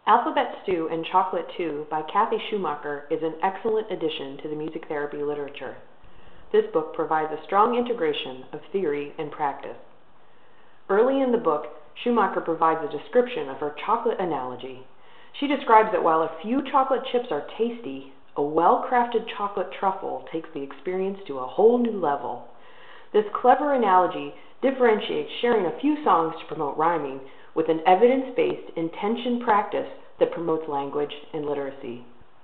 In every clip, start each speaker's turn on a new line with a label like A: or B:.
A: Alphabet Stew and Chocolate Too by Kathy Schumacher is an excellent addition to the music therapy literature. This book provides a strong integration of theory and practice. Early in the book, Schumacher provides a description of her chocolate analogy. She describes that while a few chocolate chips are tasty, a well-crafted chocolate truffle takes the experience to a whole new level. This clever analogy differentiates sharing a few songs to promote rhyming with an evidence-based intention practice that promotes language and literacy.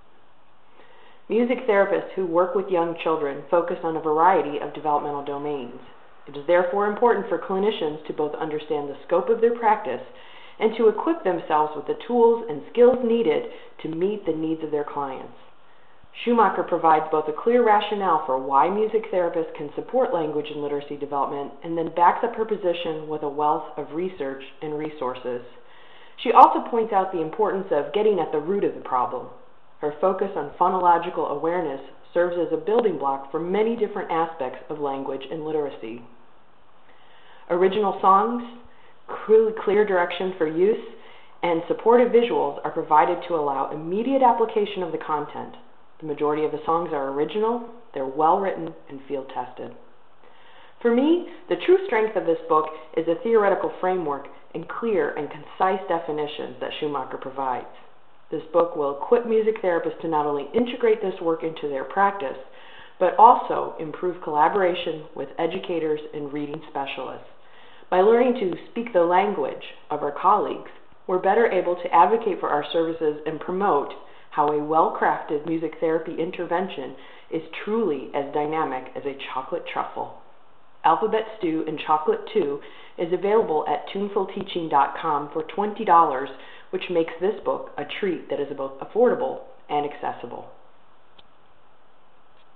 A: Music therapists who work with young children focus on a variety of developmental domains. It is therefore important for clinicians to both understand the scope of their practice and to equip themselves with the tools and skills needed to meet the needs of their clients. Schumacher provides both a clear rationale for why music therapists can support language and literacy development and then backs up her position with a wealth of research and resources. She also points out the importance of getting at the root of the problem. Her focus on phonological awareness serves as a building block for many different aspects of language and literacy. Original songs, clear direction for use, and supportive visuals are provided to allow immediate application of the content. The majority of the songs are original, they're well written, and field tested. For me, the true strength of this book is the theoretical framework and clear and concise definitions that Schumacher provides. This book will equip music therapists to not only integrate this work into their practice, but also improve collaboration with educators and reading specialists. By learning to speak the language of our colleagues, we're better able to advocate for our services and promote how a well-crafted music therapy intervention is truly as dynamic as a chocolate truffle. Alphabet Stew and Chocolate Too is available at tunefulteaching.com for $20, which makes this book a treat that is both affordable and accessible.